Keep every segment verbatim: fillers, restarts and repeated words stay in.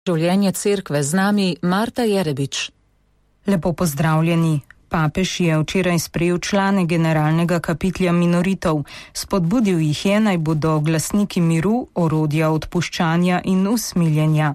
Življenje cerkve, z nami Marta Jerebič. Lepo pozdravljeni. Papež je včeraj sprejel člane generalnega kapitlja minoritov. Spodbudil jih je, naj bodo glasniki miru, orodja odpuščanja in usmiljenja.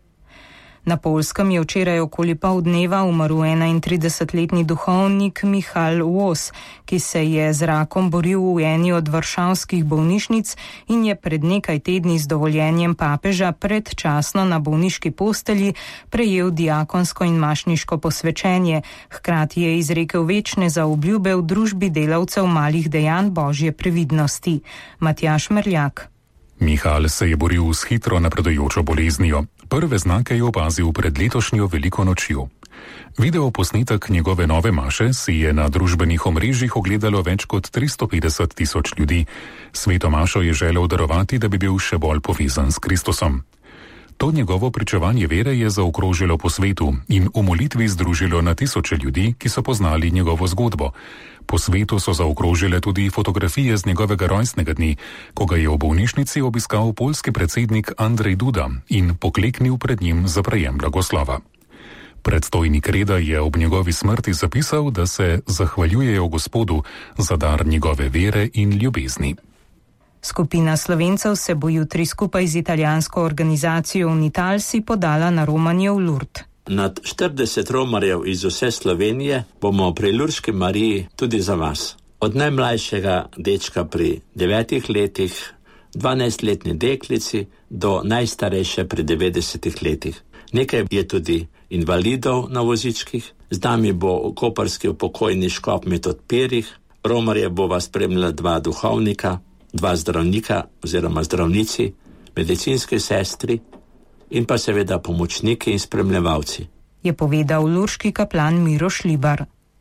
Na Poljskem je včeraj okoli pol dneva umrl enaintridesetletni duhovnik Michal Vos, ki se je z rakom boril v eni od varšavskih bolnišnic in je pred nekaj tedni z dovoljenjem papeža predčasno na bolniški postelji prejel diakonsko in mašniško posvečenje. Hkrati je izrekel večne zaobljube v družbi delavcev malih dejanj Božje previdnosti. Matjaž Merljak. Michal se je boril s hitro napredujočo boleznijo. Prve znake je opazil pred letošnjo veliko nočjo. Video posnetek njegove nove maše si je na družbenih omrežjih ogledalo več kot tristo petdeset tisoč ljudi. Sveto mašo je želel darovati, da bi bil še bolj povezan s Kristusom. To njegovo pričevanje vere je zaokrožilo po svetu in v molitvi združilo na tisoče ljudi, ki so poznali njegovo zgodbo. Po svetu so zaokrožile tudi fotografije z njegovega rojstnega dne, ko ga je v bolnišnici obiskal poljski predsednik Andrej Duda in pokleknil pred njim za prejem blagoslova. Predstojnik reda je ob njegovi smrti zapisal, da se zahvaljujejo Gospodu za dar njegove vere in ljubezni. Skupina Slovencev se bo jutri skupaj z italijansko organizacijo Unitalsi podala na romanje v Lourdes. Nad štirideset romarjev iz vse Slovenije bomo pri Lurški Mariji tudi za vas. Od najmlajšega dečka pri devetih letih, dvanajstletni deklici do najstarejše pri devetdesetih letih. Nekaj je tudi invalidov na vozičkih, z nami bo koprski upokojni škop Metod Pirih, romarje bo vas spremljala dva duhovnika, dva zdravnika oziroma zdravnici, medicinske sestri in pa seveda pomočniki in spremljevalci. Je povedal lurški kaplan Miroš Libar.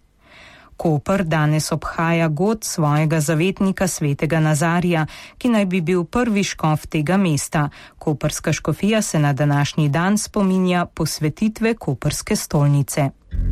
Koper danes obhaja god svojega zavetnika svetega Nazarija, ki naj bi bil prvi škof tega mesta. Koprska škofija se na današnji dan spominja posvetitve koprske stolnice.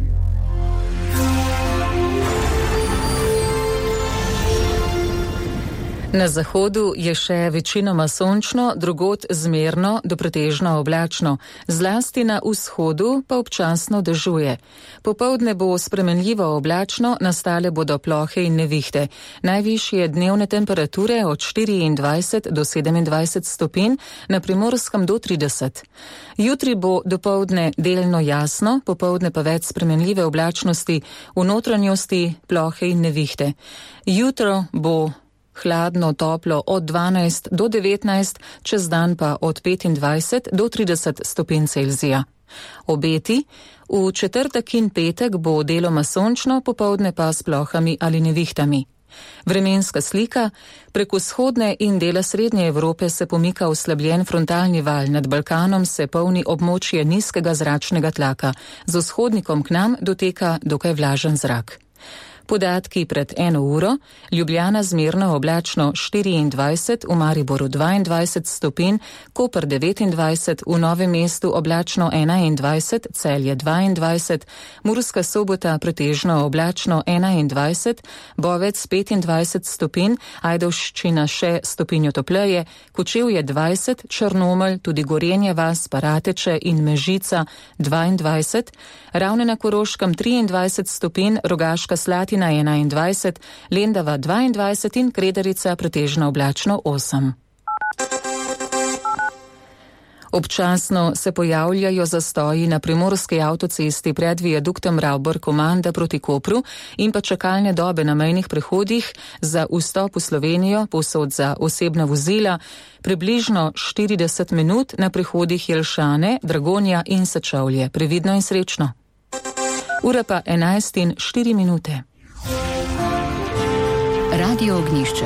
Na zahodu je še večinoma sončno, drugod zmerno do pretežno oblačno, zlasti na vzhodu pa občasno dežuje. Popoldne bo spremenljivo oblačno, nastale bodo plohe in nevihte. Najvišje dnevne temperature od štiriindvajset do sedemindvajset stopinj, na Primorskem do trideset. Jutri bo dopoldne delno jasno, popoldne pa več spremenljive oblačnosti, v notranjosti plohe in nevihte. Jutro bo hladno, toplo od dvanajst do devetnajst, čez dan pa od petindvajset do trideset stopinj Celzija. Obeti: v četrtek in petek bo deloma sončno, popoldne pa s plohami ali nevihtami. Vremenska slika: prek vzhodne in dela srednje Evrope se pomika oslabljen frontalni val, nad Balkanom se polni območje nizkega zračnega tlaka, z vzhodnikom k nam doteka dokaj vlažen zrak. Podatki pred eno uro: Ljubljana zmerno oblačno štiriindvajset, v Mariboru dvaindvajset stopinj, Koper devetindvajset, v Novem mestu oblačno enaindvajset, Celje dvaindvajset, Murska Sobota pretežno oblačno enaindvajset, Bovec petindvajset stopinj, Ajdovščina še stopinjo topleje, Kočevje dvajset, Črnomelj, tudi Gorenje vas, Parateče in Mežica dvaindvajset, Ravne na Koroškem triindvajset stopinj, Rogaška Slatina na enaindvajset, Lendava dvaindvajset in Kredarica pretežno oblačno osem. Občasno se pojavljajo zastoji na primorski avtocesti pred viaduktom Ravbor-Komanda proti Kopru in pa čakalne dobe na mejnih prehodih za vstop v Slovenijo, povsod za osebna vozila, približno štirideset minut na prehodih Jelšane, Dragonja in Sečovlje. Previdno in srečno. Ura pa enajst in štiri minute. Radio Ognjišče.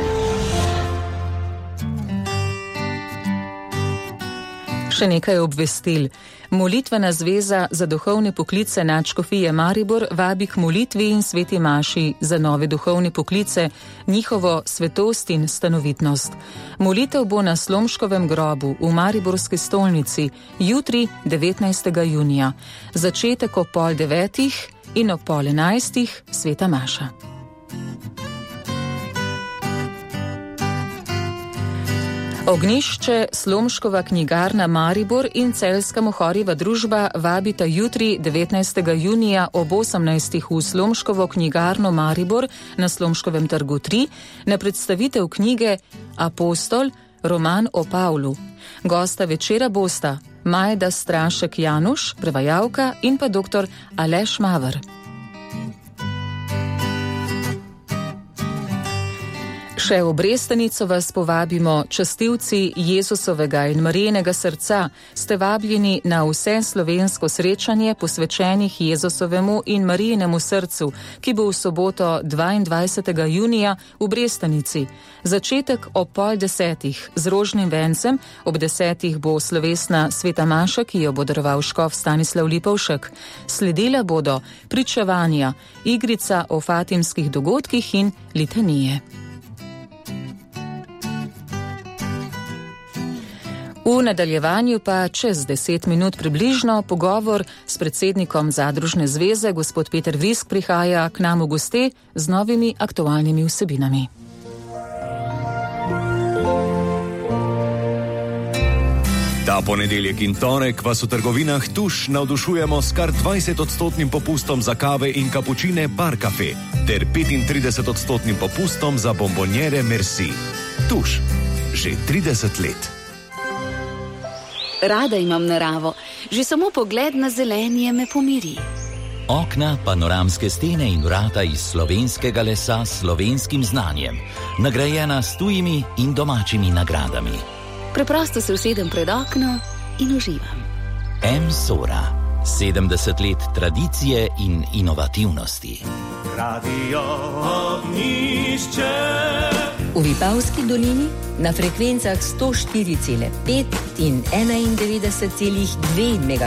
Še nekaj obvestil. Molitvena zveza za duhovne poklice Nadškofije Maribor vabi k molitvi in sveti maši za nove duhovne poklice, njihovo svetost in stanovitnost. Molitev bo na Slomškovem grobu v Mariborski stolnici jutri devetnajstega junija. Začetek ob pol devetih in ob pol enajstih sveta maša. Ognišče, Slomškova knjigarna Maribor in Celjska Mohorjeva družba vabita jutri, devetnajstega junija ob osemnajstih v Slomškovo knjigarno Maribor na Slomškovem trgu tri na predstavitev knjige Apostol, roman o Pavlu. Gosta večera bosta Majda Strašek Januš, prevajalka, in pa doktor Aleš Maver. Še v Brestanico vas povabimo, častilci Jezusovega in Marijinega srca, ste vabljeni na vse slovensko srečanje posvečenih Jezusovemu in Marijinemu srcu, ki bo v soboto dvaindvajsetega junija v Brestanici. Začetek ob pol desetih z rožnim vencem, ob desetih bo slovesna sveta maša, ki jo bo daroval škof Stanislav Lipovšek. Sledila bodo pričevanja, igrica o fatimskih dogodkih in litanije. V nadaljevanju pa čez deset minut približno pogovor s predsednikom Zadružne zveze, gospod Peter Visk, prihaja k nam v goste z novimi aktualnimi vsebinami. Ta ponedeljek in torek vas v trgovinah Tuš navdušujemo s kar dvajsetodstotnim popustom za kave in kapučine Bar Cafe ter petintrideset odstotnim popustom za bombonjere Merci. Tuš, že trideset let. Rada imam naravo, že samo pogled na zelenje me pomiri. Okna, panoramske stene in vrata iz slovenskega lesa s slovenskim znanjem, nagrajena s tujimi in domačimi nagradami. Preprosto se usedem pred okno in uživam. M-Sora, sedemdeset let tradicije in inovativnosti. Radio Ognišče. V Vipavski dolini na frekvencah sto štiri cela pet in enaindevetdeset cela dve megaherca.